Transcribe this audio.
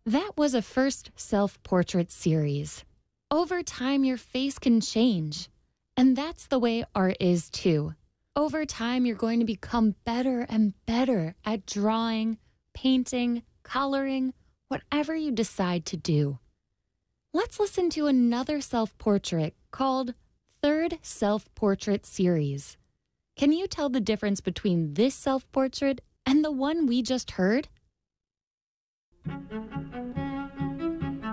That was a first self-portrait series. Over time, your face can change. And that's the way art is too. Over time, you're going to become better and better at drawing, painting, coloring, whatever you decide to do. Let's listen to another self-portrait called Third Self-Portrait Series. Can you tell the difference between this self-portrait and the one we just heard?